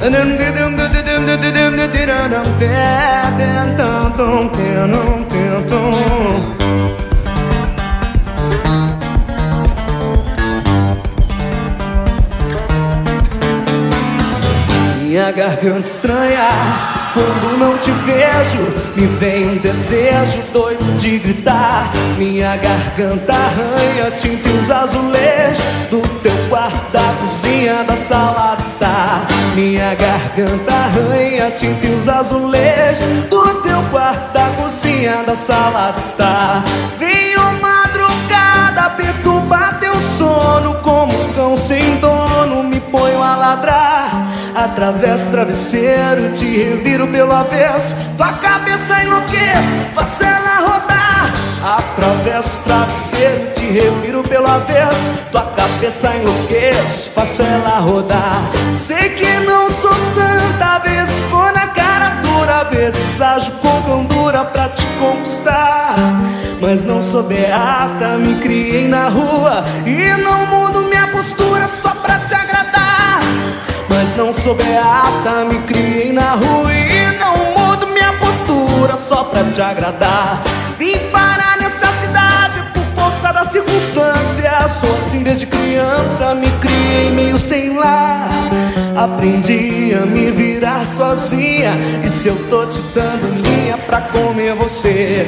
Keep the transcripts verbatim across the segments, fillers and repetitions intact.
Minha garganta estranha, quando não te vejo, me vem um desejo doido de gritar. Minha garganta arranha, tinta e os azulejos do teu quarto, da cozinha, da sala de estar. Minha garganta arranha, tinta e os azulejos do teu quarto, da cozinha, da sala de estar. Venho madrugada perturbar teu sono, como um cão sem dono me ponho a ladrar. Atravesso o travesseiro, te reviro pelo avesso, tua cabeça enlouqueço, faço ela rodar. Atravesso o travesseiro, te reviro pelo avesso, tua cabeça enlouqueço, faço ela rodar. Sei que não sou santa, às vezes vou na cara dura, às vezes ajo com candura pra te conquistar. Mas não sou beata, me criei na rua e não mudo minha postura só pra te agradar. Mas não sou beata, me criei na rua e não mudo minha postura só pra te agradar. Vim parar nessa cidade por força das circunstâncias. Sou assim desde criança, me criei meio sem lar. Aprendi a me virar sozinha, e se eu tô te dando linha pra comer você?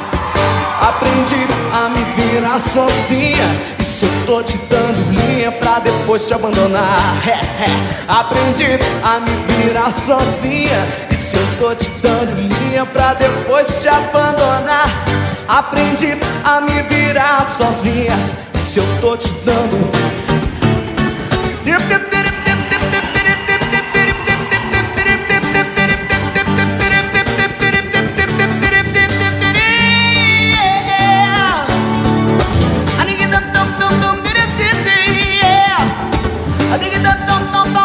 Aprendi a me virar sozinha, e se eu tô te dando linha pra depois te abandonar? É, é. Aprendi a me virar sozinha, e se eu tô te dando linha pra depois te abandonar? Aprendi a me virar sozinha, e se eu tô te dando I think it don't, don't, don't, don't.